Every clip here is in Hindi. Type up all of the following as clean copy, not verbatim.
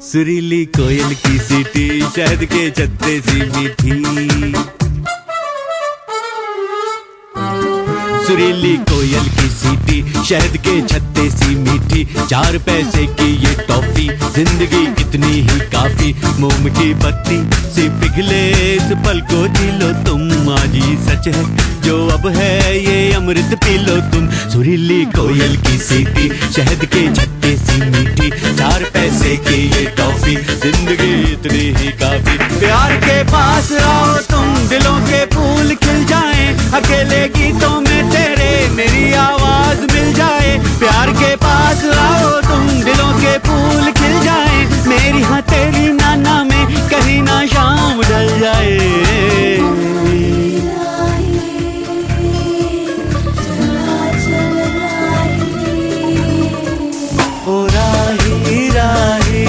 सुरीली कोयल की सीटी शहद के छत्ते सी मीठी। सुरीली कोयल की सीटी शहद के छत्ते सी मीठी। 4 पैसे की ये टॉफी जिंदगी कितनी ही काफी। मोम की बत्ती सी पिघले इस पल को जी लो तुम। आज ही सच है जो अब है ये अमृत पी लो तुम। सुरीली कोयल की सीटी शहद के छत्ते सी मीठी। 4 पैसे की ये टॉफी जिंदगी इतनी ही काफी। प्यार के पास आओ तुम दिलों के फूल खिल जाएं। अकेले गीतों में तेरे मेरी आवाज मिल जाए। प्यार के पास आओ तुम दिलों के फूल खिल जाए। मेरी हाँ तेरी नाना में कहीं ना शाम ढल जाए। ओ राही राही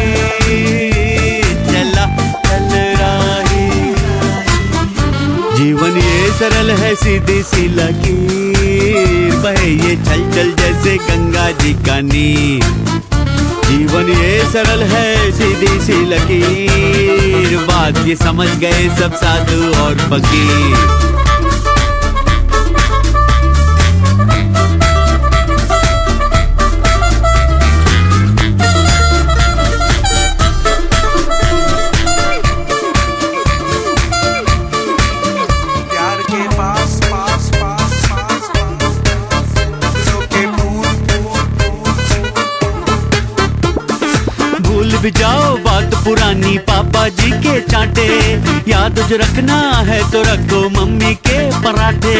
चला चल राही। जीवन ये सरल है सीधी सी लकीर। बहे ये चल चल जैसे गंगा जी का नीर। जीवन ये सरल है सीधी सी लकीर। बात ये समझ गए सब साधु और फकीर। भूल जाओ बात पुरानी पापा जी के चांटे। याद जो रखना है तो रखो मम्मी के पराठे।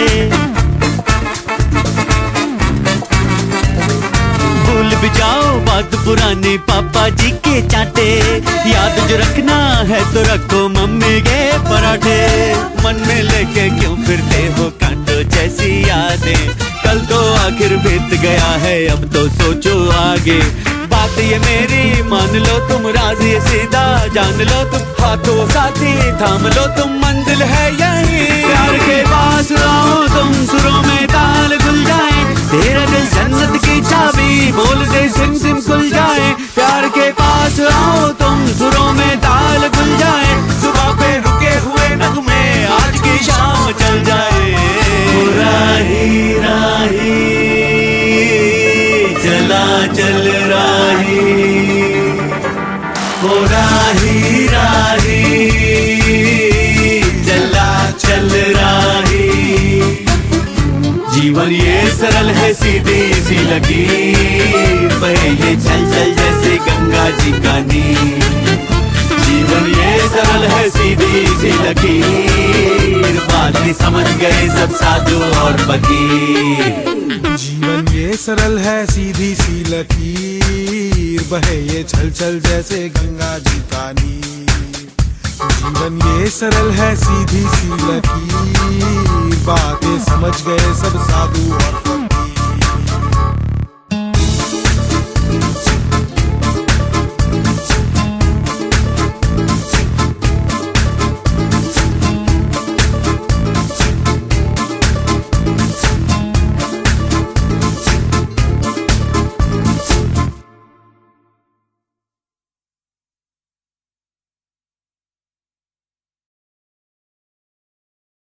भूल भी जाओ बात पुरानी पापा जी के चांटे। याद जो रखना है तो रखो मम्मी के पराठे। मन में लेके क्यों फिरते हो कांटों जैसी यादें। कल तो आखिर बीत गया है अब तो सोचो आगे। बात ये मेरी मान लो तुम राजी सीधा जान लो तुम। हाथों साथी थाम लो तुम मंजिल है यही। प्यार के पास आओ तुम सुरों में ताल खुल जाए। तेरा दिल जन्नत की चाबी बोल दे सिम सिम खुल जाए। प्यार के पास आओ तुम सुरों में ताल खुल जाए। सुबह पे रुके हुए नगमे आज की शाम चल जाए। ओ राही राही चला चल राही। ओ राही राही चला चल राही। जीवन ये सरल है सीधी सी लकीर। बहे ये चल चल जैसे गंगा जी का नीर। जीवन ये सरल है सीधी सी लकीर। बात भी समझ गए सब साधु और फकीर। जीवन ये सरल है सीधी सी लकीर। बहे ये छल छल जैसे गंगा जी का नीर। जीवन ये सरल है सीधी सी लकीर। बातें समझ गए सब साधु और फकीर।